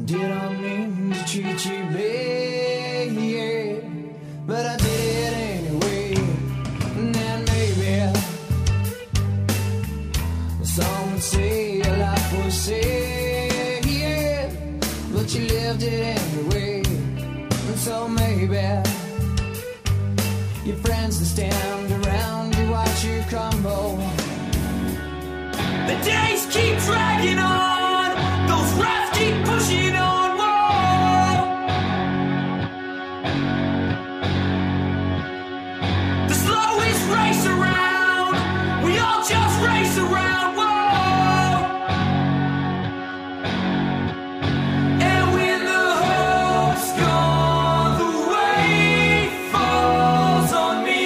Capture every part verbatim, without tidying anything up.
Did I mean to treat you bad? Yeah, but I did anyway. And then maybe some would say your life was sad, yeah, but you lived it anyway. And so maybe your friends that stand around to watch you crumble. The days keep dragging on, those rats keep pushing on. Whoa. The slowest race around, we all just race around. Whoa. And when the hope's gone, the weight falls on me.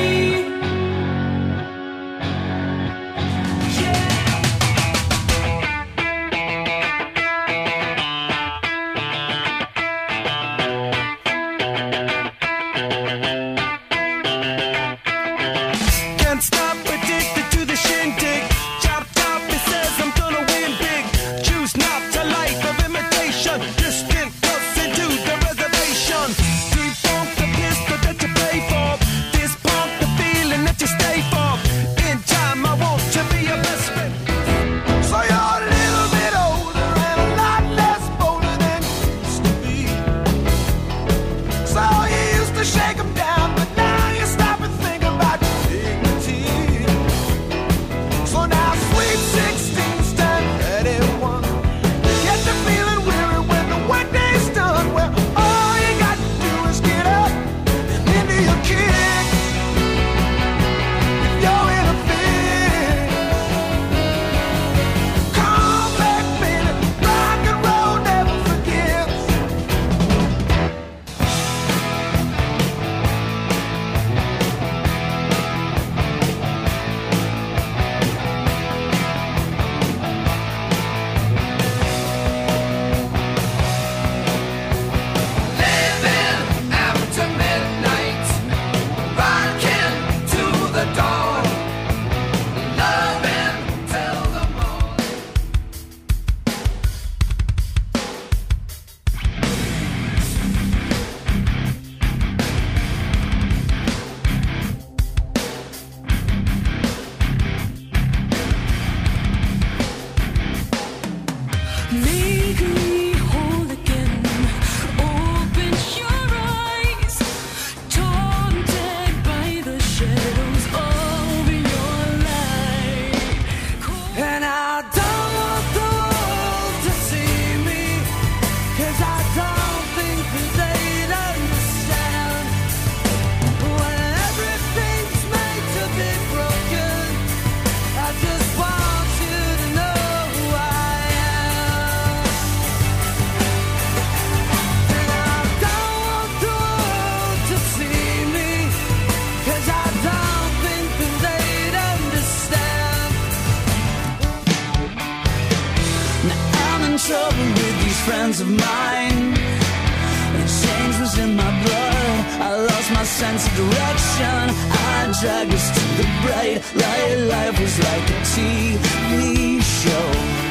Friends of mine, the change was in my blood. I lost my sense of direction. I dragged us to the bright light. Life was like a T V show.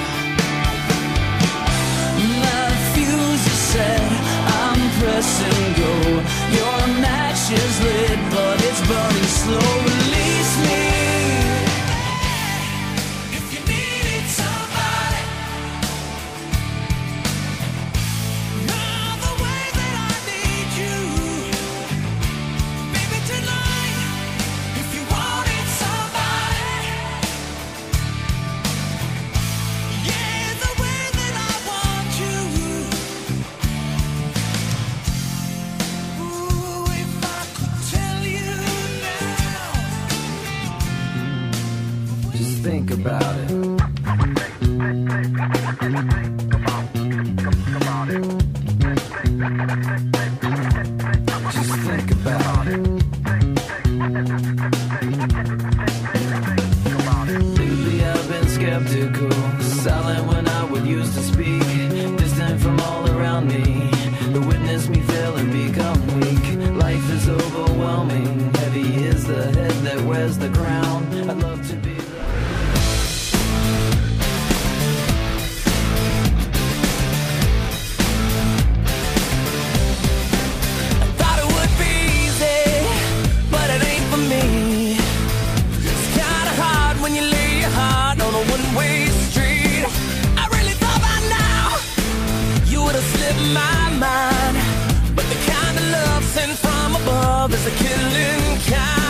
My fuse is set, I'm pressing go. Your match is lit, but it's burning slow. Release me. Think about it. Just think about it. Lately I've been skeptical, silent when I would used to speak, distant from all around me, to witness me fail and become weak. Life is overwhelming, heavy is the head that wears the crown. I'd love to be love is a killing kind.